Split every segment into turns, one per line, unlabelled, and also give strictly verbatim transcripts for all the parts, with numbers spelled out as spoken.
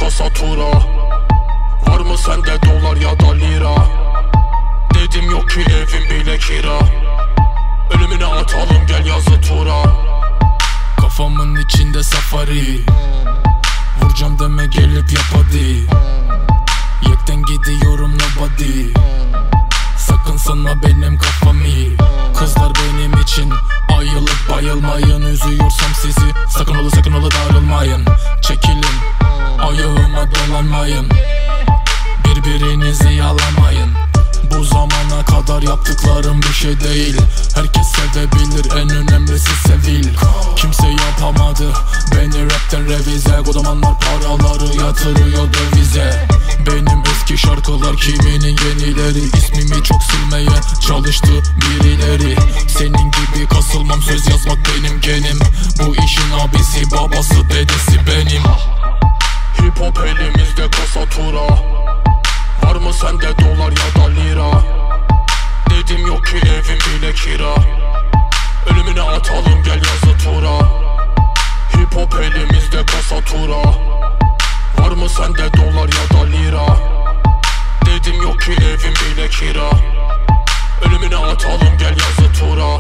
kasa tura. Var mı sende dolar ya da lira? Dedim yok ki evim bile kira. Ölümüne atalım gel yazı tura.
Kafamın içinde safari. Vuracağım deme gelip yap hadi. Yekten gidiyorum nobody. Sakın sanma benim kafam iyi. Kızlar benim için ayılıp bayılmayın. Üzüyorsam sizi sakın ola sakın ola darılmayın. Çekilin ayağıma dolanmayın. Birbirinizi yalamayın. Bu zamana kadar yaptıklarım bir şey değil. Herkes sevebilir, en önemlisi sevil. Kimse yapamadı beni rapten revize. Kodamanlar paraları yatırıyor dövize. Benim eski şarkılar kiminin yenileri. İsmimi çok silmeye çalıştı birileri. Senin gibi kasılmam, söz yazmak benim genim. Bu işin abisi babası dedesi benim.
Hip hop elimizde kasa tura. Var mı sende dolar ya da lira? Dedim yok ki evim bile kira. Ölümüne atalım gel yazı tura. Hip hop elimizde kasa tura. Var mı sende dolar ya da lira? Dedim yok ki evim bile kira. Ölümüne atalım gel yazı tura.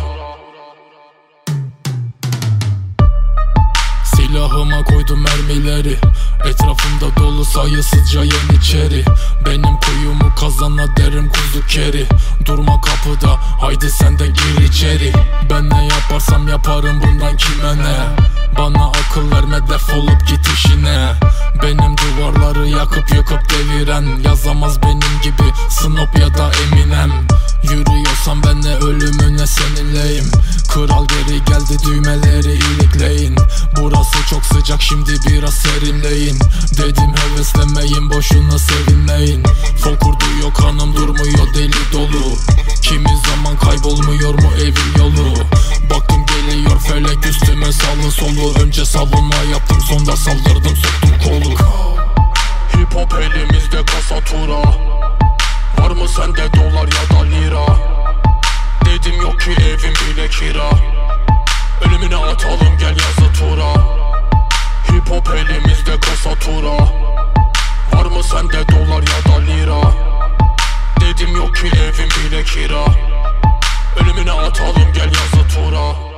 Silahıma koydum mermileri. Etrafımda dolu sayısızca yeniçeri. Benim kuyumu kazana derim kuzu keri. Durma kapıda haydi sen de gir içeri. Ben ne yaparsam yaparım bundan kime ne? Bana akıl verme defolup git işine. Benim duvarları yakıp yıkıp deviren yazamaz benim gibi Snoop ya da Eminem. Yürüyorsam ben ne ölümüne seninleyim. Kral geri geldi düğmeleri ilikleyin. Burası çok sıcak şimdi biraz serinleyin. Dedim heveslemeyin boşuna sevinmeyin. Fol kurduyor kanım durmuyor deli dolu. Kimi zaman kaybolmuyor mu evin yolu? Baktım geliyor felek üstüme salı solu. Önce savunma yaptım sonra saldırdım soktum kolu.
Hip hop elimizde kasa tura. Var mı sende dolar ya da lira? Dedim yok ki evim bile kira. Ölümüne atalım gel yazı tura. Hip hop elimizde kasa tura. Var mı sende dolar ya da lira? Dedim yok ki evim bile kira. Ölümüne atalım gel yazı tura.